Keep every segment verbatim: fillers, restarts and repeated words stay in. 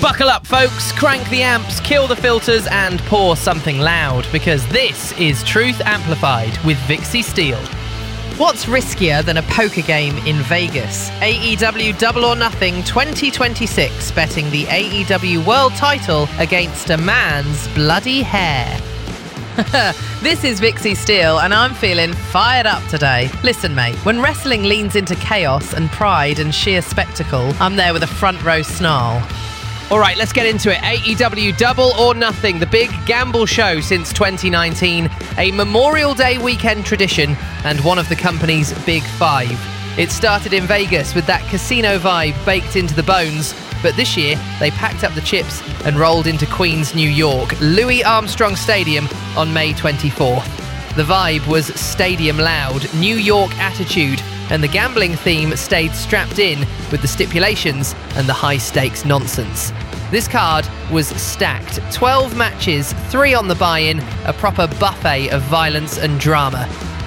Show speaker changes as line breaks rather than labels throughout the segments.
Buckle up, folks, crank the amps, kill the filters, and pour something loud, because this is Truth Amplified with Vixie Steel.
What's riskier than a poker game in Vegas? A E W Double or Nothing twenty twenty-six, betting the A E W World title against a man's bloody hair. This is Vixie Steel, and I'm feeling fired up today. Listen, mate, when wrestling leans into chaos and pride and sheer spectacle, I'm there with a front row snarl.
All right, let's get into it. A E W Double or Nothing, the big gamble show since twenty nineteen, a Memorial Day weekend tradition and one of the company's big five. It started in Vegas with that casino vibe baked into the bones, but this year they packed up the chips and rolled into Queens, New York, Louis Armstrong Stadium on May twenty-fourth. The vibe was stadium loud, New York attitude, and the gambling theme stayed strapped in with the stipulations and the high-stakes nonsense. This card was stacked. twelve matches, three on the buy-in, a proper buffet of violence and drama.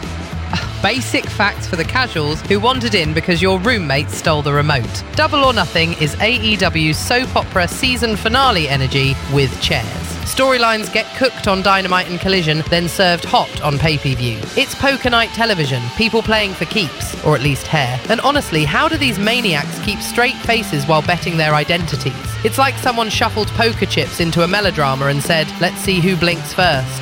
Basic facts for the casuals who wandered in because your roommate stole the remote. Double or Nothing is A E W's soap opera season finale energy with chairs. Storylines get cooked on Dynamite and Collision, then served hot on pay-per-view. It's poker night television, people playing for keeps, or at least hair. And honestly, how do these maniacs keep straight faces while betting their identities? It's like someone shuffled poker chips into a melodrama and said, let's see who blinks first.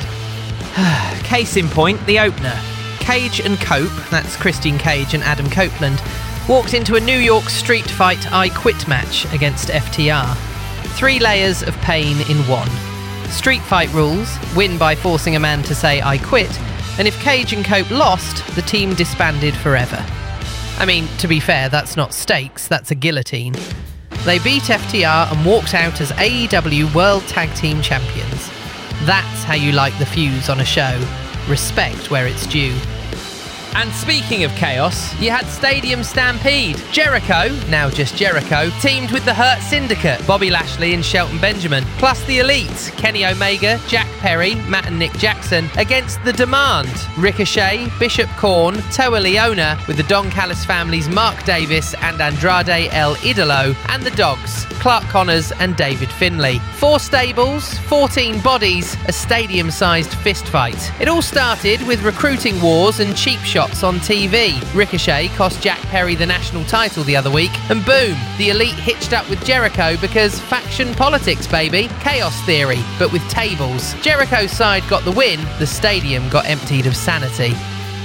Case in point, the opener. Cage and Cope, that's Christine Cage and Adam Copeland, walked into a New York street fight I Quit match against F T R. Three layers of pain in one. Street fight rules: win by forcing a man to say I quit, and if Cage and Cope lost, the team disbanded forever. I mean, to be fair, that's not stakes, that's a guillotine. They beat F T R and walked out as A E W World Tag Team Champions. That's how you light the fuse on a show. Respect where it's due. And speaking of chaos, you had Stadium Stampede. Jericho, now just Jericho, teamed with the Hurt Syndicate, Bobby Lashley and Shelton Benjamin, plus the Elite, Kenny Omega, Jack Perry, Matt and Nick Jackson, against The Demand, Ricochet, Bishop Corn, Toa Leona, with the Don Callis family's Mark Davis and Andrade El Idolo, and the Dogs, Clark Connors and David Finlay. Four stables, fourteen bodies, a stadium-sized fistfight. It all started with recruiting wars and cheap shots on T V. Ricochet cost Jack Perry the national title the other week, and boom, the Elite hitched up with Jericho because faction politics, baby. Chaos theory, but with tables. Jericho's side got the win, the stadium got emptied of sanity.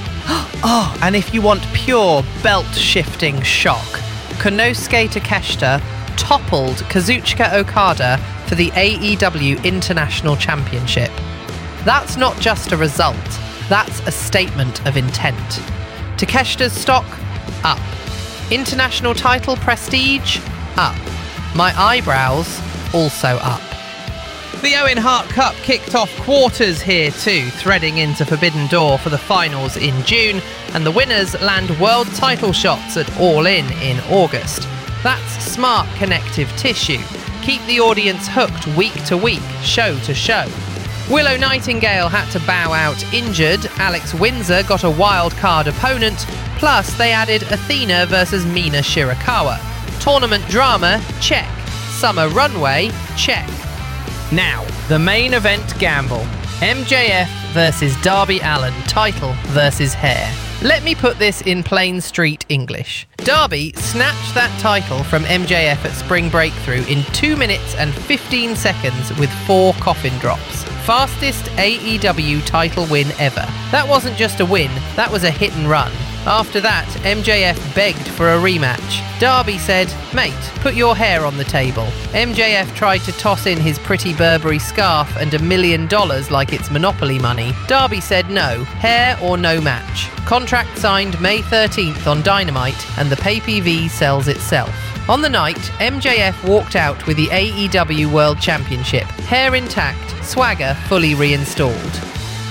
Oh, and if you want pure belt-shifting shock, Konosuke Takeshita toppled Kazuchika Okada for the A E W International Championship. That's not just a result, that's a statement of intent. Takeshita's stock, up. International title prestige, up. My eyebrows, also up. The Owen Hart Cup kicked off quarters here too, threading into Forbidden Door for the finals in June, and the winners land world title shots at All In in August. That's smart connective tissue. Keep the audience hooked week to week, show to show. Willow Nightingale had to bow out injured, Alex Windsor got a wild card opponent, plus they added Athena versus Mina Shirakawa. Tournament drama, check. Summer runway, check. Now, the main event gamble. M J F versus Darby Allin, title versus hair. Let me put this in plain street English. Darby snatched that title from M J F at Spring Breakthrough in two minutes and fifteen seconds with four coffin drops. Fastest A E W title win ever. That wasn't just a win, that was a hit and run. After that, M J F begged for a rematch. Darby said, mate, put your hair on the table. M J F tried to toss in his pretty Burberry scarf and a million dollars like it's Monopoly money. Darby said no, hair or no match. Contract signed May thirteenth on Dynamite, and the pay-per-view sells itself. On the night, M J F walked out with the A E W World Championship, hair intact, swagger fully reinstalled.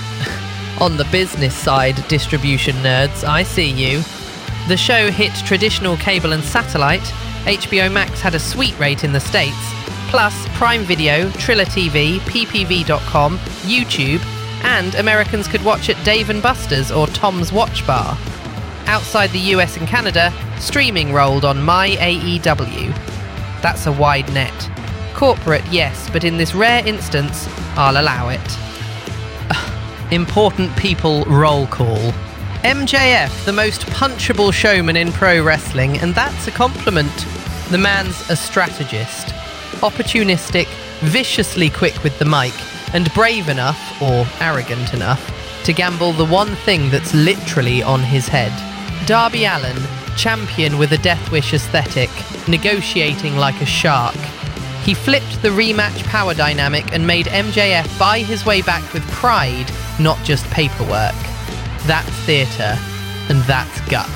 On the business side, distribution nerds, I see you. The show hit traditional cable and satellite. H B O Max had a sweet rate in the States. Plus Prime Video, Triller T V, P P V dot com, YouTube, and Americans could watch at Dave and Buster's or Tom's Watch Bar. Outside the U S and Canada, streaming rolled on My A E W. That's a wide net.
corporate, yes, but in this rare instance, I'll allow it. Important people roll call. M J F, the most punchable showman in pro wrestling, and that's a compliment. The man's a strategist. Opportunistic, viciously quick with the mic, and brave enough, or arrogant enough, to gamble the one thing that's literally on his head. Darby Allin, champion with a Death Wish aesthetic, negotiating like a shark. He flipped the rematch power dynamic and made M J F buy his way back with pride, not just paperwork. That's theatre, and that's guts.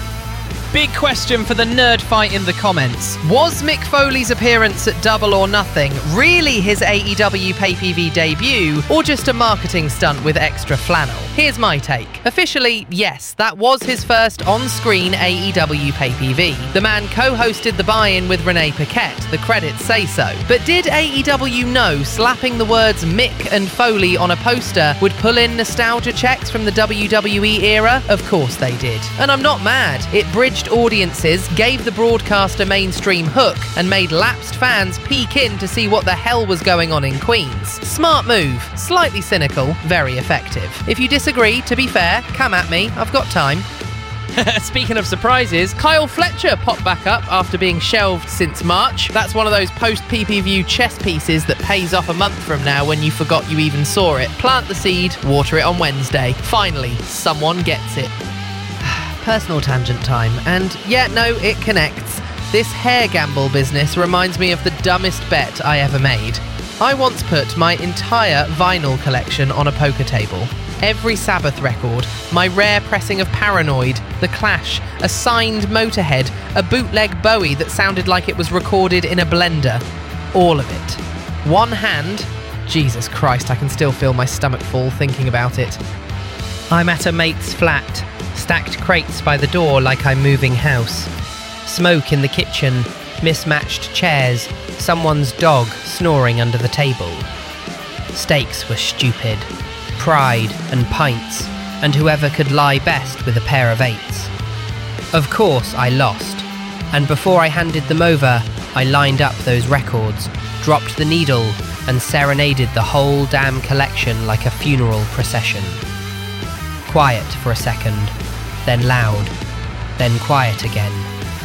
Big question for the nerd fight in the comments.
Was Mick Foley's appearance at Double or Nothing really his A E W pay-per-view debut, or just a marketing stunt with extra flannel? Here's my take. Officially, yes, that was his first on-screen A E W pay-per-view. The man co-hosted the buy-in with Renee Paquette, the credits say so. But did A E W know slapping the words Mick and Foley on a poster would pull in nostalgia checks from the W W E era? Of course they did. And I'm not mad. It bridged audiences, gave the broadcast a mainstream hook, and made lapsed fans peek in to see what the hell was going on in Queens. Smart move. Slightly cynical, very effective. If you disagree, to be fair, come at me, I've got time.
Speaking of surprises,
Kyle Fletcher popped back up after being shelved since March. That's one of those post-P P V chess pieces that pays off a month from now when you forgot you even saw it. Plant the seed, water it on Wednesday. Finally, someone gets it. Personal tangent time, and yeah, no, it connects. This hair gamble business reminds me of the dumbest bet I ever made. I once put my entire vinyl collection on a poker table. Every Sabbath record, my rare pressing of Paranoid, The Clash, a signed Motorhead, a bootleg Bowie that sounded like it was recorded in a blender. All of it. One hand. Jesus Christ, I can still feel my stomach fall thinking about it.
I'm at a mate's flat. Stacked crates by the door like I'm moving house. Smoke in the kitchen, mismatched chairs, someone's dog snoring under the table. Stakes were stupid. Pride and pints, and whoever could lie best with a pair of eights. Of course I lost, and before I handed them over, I lined up those records, dropped the needle, and serenaded the whole damn collection like a funeral procession. Quiet for a second, then loud, then quiet again.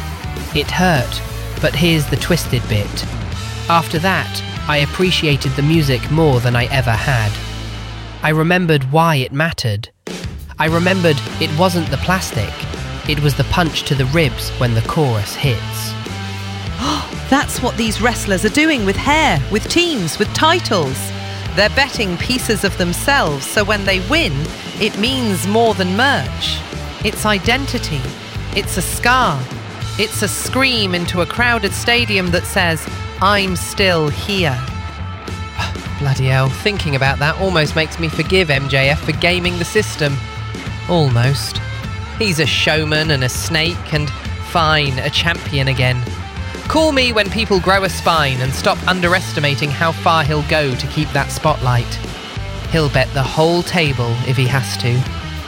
It hurt, but here's the twisted bit. After that, I appreciated the music more than I ever had. I remembered why it mattered. I remembered it wasn't the plastic, it was the punch to the ribs when the chorus hits.
That's what these wrestlers are doing with hair, with teams, with titles. They're betting pieces of themselves, so when they win, it means more than merch. It's identity. It's a scar. It's a scream into a crowded stadium that says, I'm still here.
Bloody hell, thinking about that almost makes me forgive M J F for gaming the system. Almost. He's a showman and a snake and, fine, a champion again. Call me when people grow a spine and stop underestimating how far he'll go to keep that spotlight. He'll bet the whole table if he has to.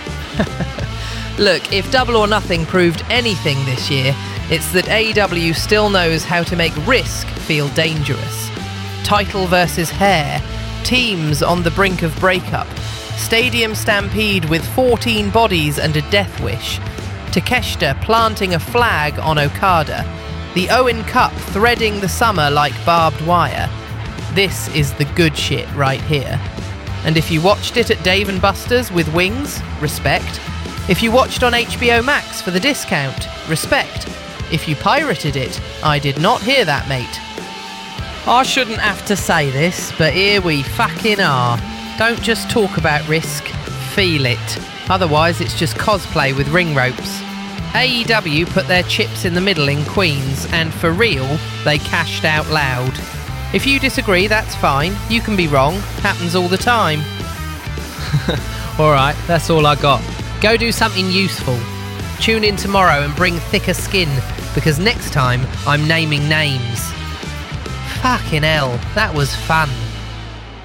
Look, if Double or Nothing proved anything this year, it's that A E W still knows how to make risk feel dangerous. Title versus hair, teams on the brink of breakup, stadium stampede with fourteen bodies and a death wish, Takeshita planting a flag on Okada, the Owen Cup threading the summer like barbed wire. This is the good shit right here. And if you watched it at Dave and Buster's with wings, respect. If you watched on H B O Max for the discount, respect. If you pirated it, I did not hear that, mate. I shouldn't have to say this, but here we fucking are. Don't just talk about risk, feel it. Otherwise it's just cosplay with ring ropes. A E W put their chips in the middle in Queens, and for real, they cashed out loud. If you disagree, that's fine. You can be wrong. Happens all the time. Alright, that's all I got. Go do something useful. Tune in tomorrow and bring thicker skin, because next time I'm naming names. Fucking hell, that was fun.